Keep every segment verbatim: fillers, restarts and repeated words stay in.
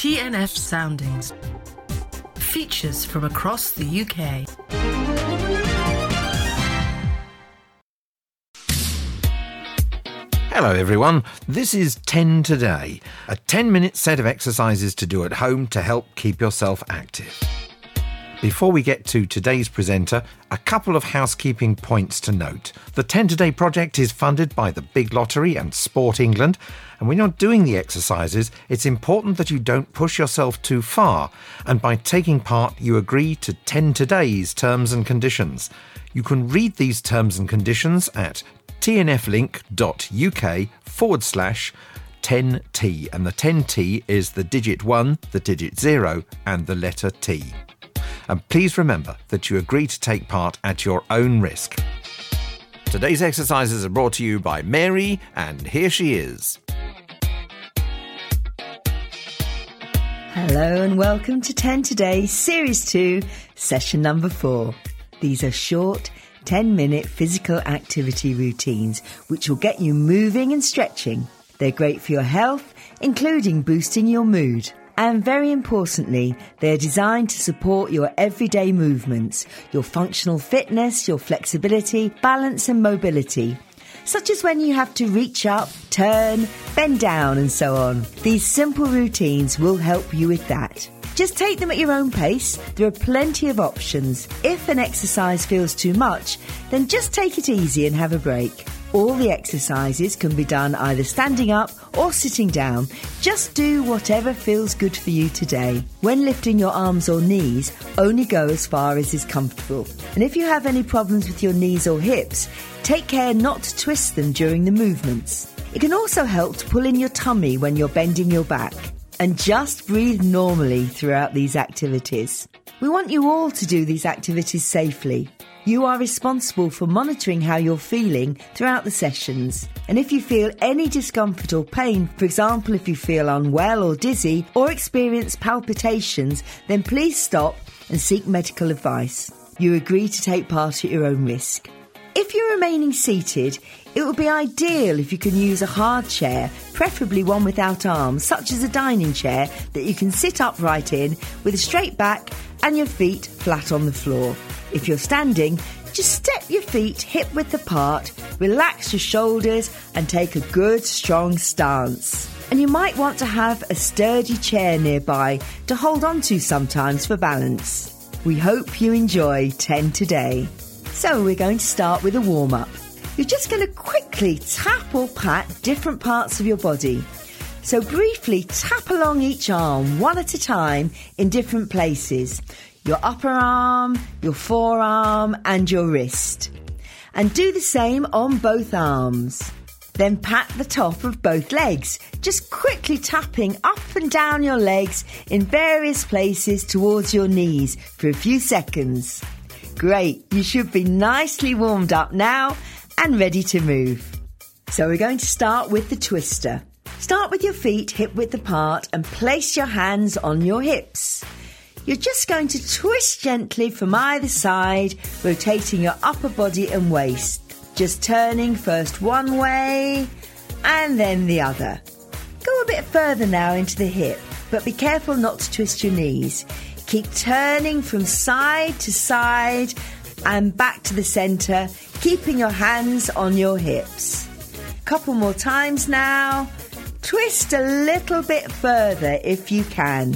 T N F Soundings. Features from across the U K. Hello everyone, this is ten Today, a ten minute set of exercises to do at home to help keep yourself active. Before we get to today's presenter, a couple of housekeeping points to note. The ten Today project is funded by the Big Lottery and Sport England, and when you're doing the exercises, it's important that you don't push yourself too far, and by taking part you agree to ten Today's terms and conditions. You can read these terms and conditions at tnflink.uk forward slash 10T, and the ten T is the digit one, the digit zero and the letter T. And please remember that you agree to take part at your own risk. Today's exercises are brought to you by Mary, and here she is. Hello and welcome to ten Today, Series two, Session number four. These are short, ten minute physical activity routines which will get you moving and stretching. They're great for your health, including boosting your mood. And very importantly, they're designed to support your everyday movements, your functional fitness, your flexibility, balance and mobility, such as when you have to reach up, turn, bend down and so on. These simple routines will help you with that. Just take them at your own pace. There are plenty of options. If an exercise feels too much, then just take it easy and have a break. All the exercises can be done either standing up or sitting down. Just do whatever feels good for you today. When lifting your arms or knees, only go as far as is comfortable. And if you have any problems with your knees or hips, take care not to twist them during the movements. It can also help to pull in your tummy when you're bending your back. And just breathe normally throughout these activities. We want you all to do these activities safely. You are responsible for monitoring how you're feeling throughout the sessions. And if you feel any discomfort or pain, for example, if you feel unwell or dizzy or experience palpitations, then please stop and seek medical advice. You agree to take part at your own risk. If you're remaining seated, it would be ideal if you can use a hard chair, preferably one without arms, such as a dining chair that you can sit upright in with a straight back and your feet flat on the floor. If you're standing, just step your feet hip width apart, relax your shoulders and take a good strong stance. And you might want to have a sturdy chair nearby to hold on to sometimes for balance. We hope you enjoy ten Today. So we're going to start with a warm-up. You're just going to quickly tap or pat different parts of your body. So briefly tap along each arm one at a time in different places. Your upper arm, your forearm and your wrist. And do the same on both arms. Then pat the top of both legs, just quickly tapping up and down your legs in various places towards your knees for a few seconds. Great, you should be nicely warmed up now and ready to move. So we're going to start with the twister. Start with your feet hip width apart and place your hands on your hips. You're just going to twist gently from either side, rotating your upper body and waist. Just turning first one way and then the other. Go a bit further now into the hip, but be careful not to twist your knees. Keep turning from side to side and back to the centre, keeping your hands on your hips. Couple more times now. Twist a little bit further if you can.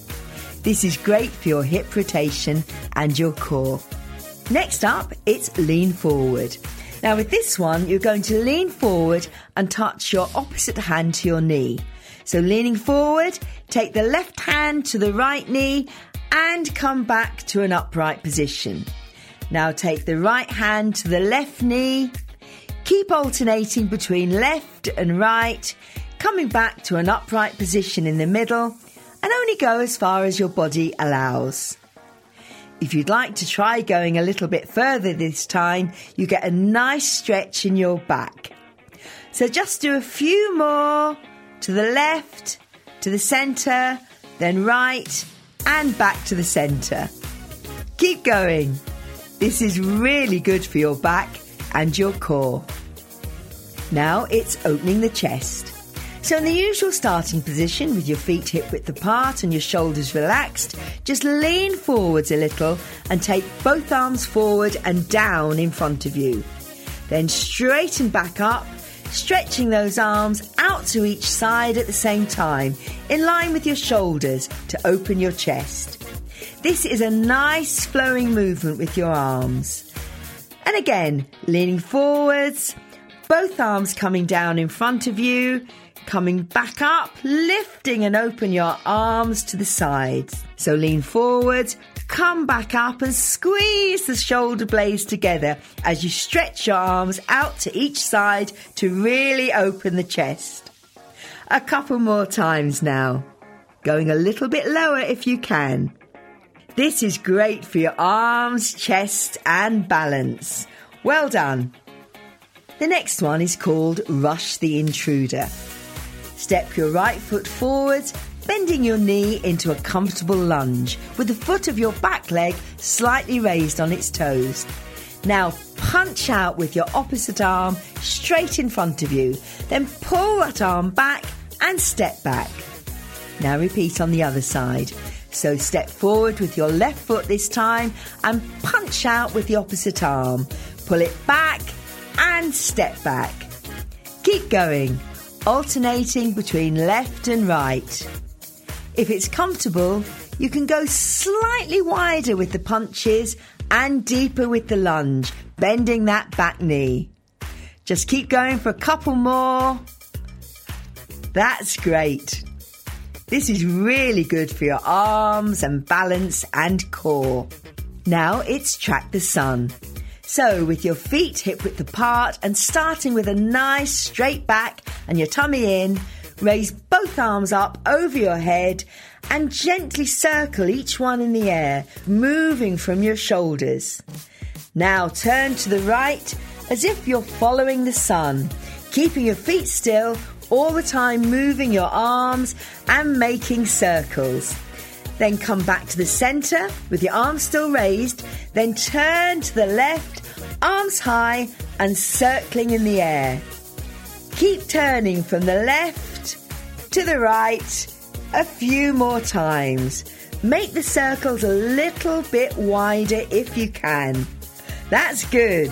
This is great for your hip rotation and your core. Next up, it's lean forward. Now with this one, you're going to lean forward and touch your opposite hand to your knee. So leaning forward, take the left hand to the right knee and come back to an upright position. Now take the right hand to the left knee. Keep alternating between left and right, coming back to an upright position in the middle, and only go as far as your body allows. If you'd like to try going a little bit further this time, you get a nice stretch in your back. So just do a few more to the left, to the centre, then right and back to the centre. Keep going. This is really good for your back and your core. Now it's opening the chest. So in the usual starting position, with your feet hip width apart and your shoulders relaxed, just lean forwards a little and take both arms forward and down in front of you. Then straighten back up, stretching those arms out to each side at the same time, in line with your shoulders to open your chest. This is a nice flowing movement with your arms. And again, leaning forwards, both arms coming down in front of you, coming back up, lifting and open your arms to the sides. So lean forward, come back up and squeeze the shoulder blades together as you stretch your arms out to each side to really open the chest. A couple more times now. Going a little bit lower if you can. This is great for your arms, chest and balance. Well done. The next one is called Rush the Intruder. Step your right foot forwards, bending your knee into a comfortable lunge with the foot of your back leg slightly raised on its toes. Now punch out with your opposite arm straight in front of you. Then pull that arm back and step back. Now repeat on the other side. So step forward with your left foot this time and punch out with the opposite arm. Pull it back and step back. Keep going, alternating between left and right. If it's comfortable, you can go slightly wider with the punches and deeper with the lunge, bending that back knee. Just keep going for a couple more. That's great. This is really good for your arms and balance and core. Now it's Track the Sun. So with your feet hip width apart and starting with a nice straight back and your tummy in, raise both arms up over your head and gently circle each one in the air, moving from your shoulders. Now turn to the right as if you're following the sun, keeping your feet still, all the time moving your arms and making circles. Then come back to the centre with your arms still raised, then turn to the left, arms high and circling in the air. Keep turning from the left to the right a few more times. Make the circles a little bit wider if you can. That's good.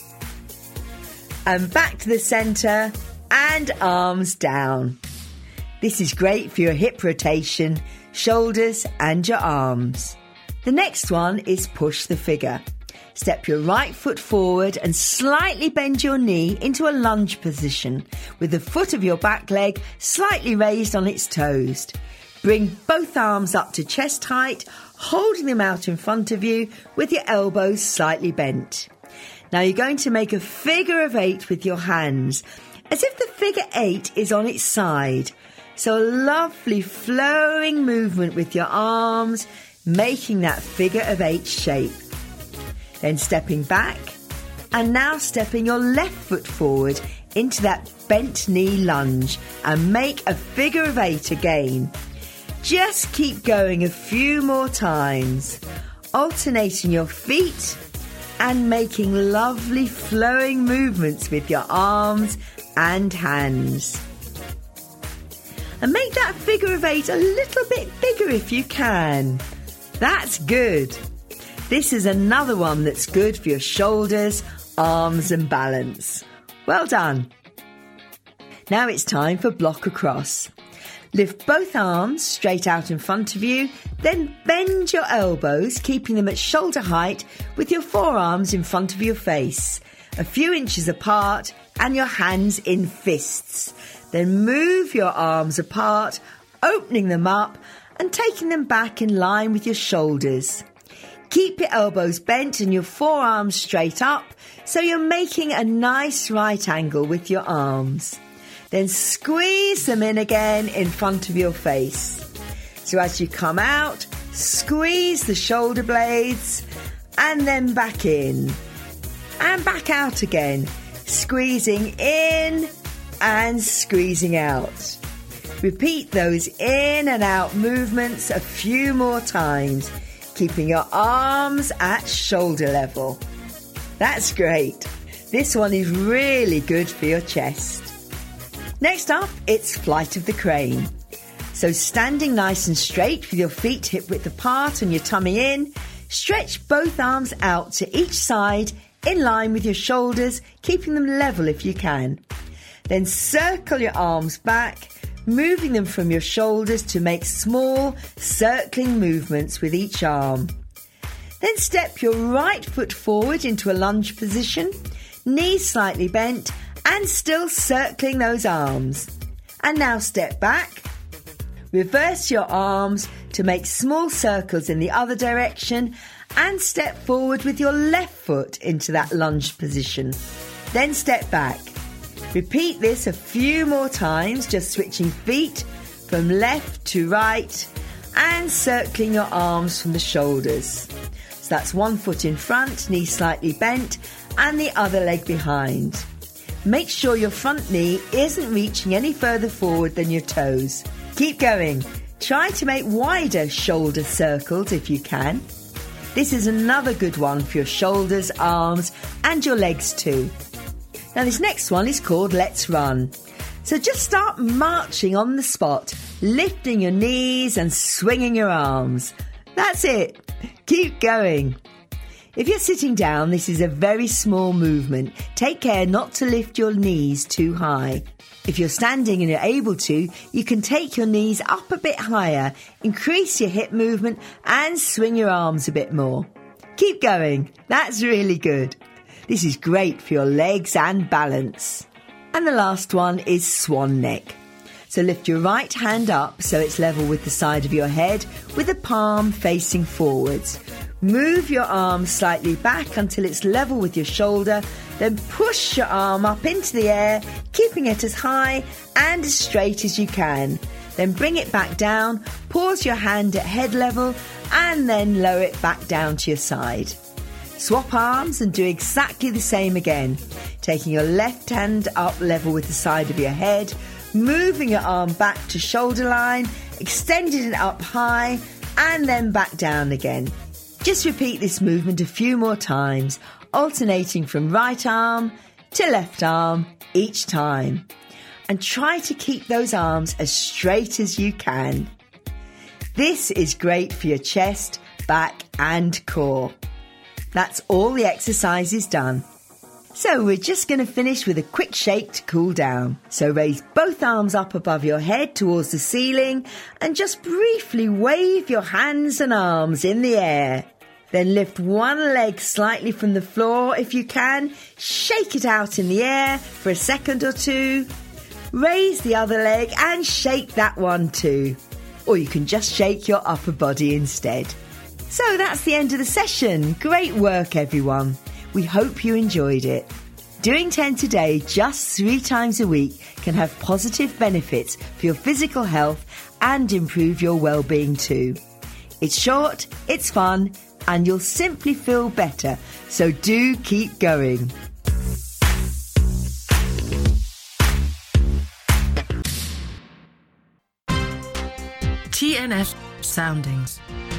And back to the centre and arms down. This is great for your hip rotation, shoulders and your arms. The next one is Push the Figure. Step your right foot forward and slightly bend your knee into a lunge position with the foot of your back leg slightly raised on its toes. Bring both arms up to chest height, holding them out in front of you with your elbows slightly bent. Now you're going to make a figure of eight with your hands, as if the figure eight is on its side. So a lovely flowing movement with your arms, making that figure of eight shape. Then stepping back, and now stepping your left foot forward into that bent knee lunge and make a figure of eight again. Just keep going a few more times, alternating your feet and making lovely flowing movements with your arms and hands. And make that figure of eight a little bit bigger if you can. That's good. This is another one that's good for your shoulders, arms and balance. Well done. Now it's time for Block Across. Lift both arms straight out in front of you, then bend your elbows, keeping them at shoulder height with your forearms in front of your face, a few inches apart and your hands in fists. Then move your arms apart, opening them up and taking them back in line with your shoulders. Keep your elbows bent and your forearms straight up so you're making a nice right angle with your arms. Then squeeze them in again in front of your face. So as you come out, squeeze the shoulder blades and then back in. And back out again, squeezing in and squeezing out. Repeat those in and out movements a few more times, keeping your arms at shoulder level. That's great. This one is really good for your chest. Next up, it's Flight of the Crane. So standing nice and straight with your feet hip width apart and your tummy in, stretch both arms out to each side in line with your shoulders, keeping them level if you can. Then circle your arms back, moving them from your shoulders to make small circling movements with each arm. Then step your right foot forward into a lunge position, knees slightly bent and still circling those arms. And now step back, reverse your arms to make small circles in the other direction and step forward with your left foot into that lunge position. Then step back. Repeat this a few more times, just switching feet from left to right and circling your arms from the shoulders. So that's one foot in front, knee slightly bent, and the other leg behind. Make sure your front knee isn't reaching any further forward than your toes. Keep going. Try to make wider shoulder circles if you can. This is another good one for your shoulders, arms, and your legs too. Now this next one is called Let's Run. So just start marching on the spot, lifting your knees and swinging your arms. That's it. Keep going. If you're sitting down, this is a very small movement. Take care not to lift your knees too high. If you're standing and you're able to, you can take your knees up a bit higher, increase your hip movement and swing your arms a bit more. Keep going. That's really good. This is great for your legs and balance. And the last one is Swan Neck. So lift your right hand up so it's level with the side of your head with the palm facing forwards. Move your arm slightly back until it's level with your shoulder, then push your arm up into the air, keeping it as high and as straight as you can. Then bring it back down, pause your hand at head level and then lower it back down to your side. Swap arms and do exactly the same again, taking your left hand up level with the side of your head, moving your arm back to shoulder line, extending it up high and then back down again. Just repeat this movement a few more times, alternating from right arm to left arm each time. And try to keep those arms as straight as you can. This is great for your chest, back and core. That's all the exercises done. So we're just going to finish with a quick shake to cool down. So raise both arms up above your head towards the ceiling and just briefly wave your hands and arms in the air. Then lift one leg slightly from the floor if you can. Shake it out in the air for a second or two. Raise the other leg and shake that one too. Or you can just shake your upper body instead. So that's the end of the session. Great work, everyone. We hope you enjoyed it. Doing ten today just three times a week can have positive benefits for your physical health and improve your well-being too. It's short, it's fun, and you'll simply feel better. So do keep going. T N F Soundings.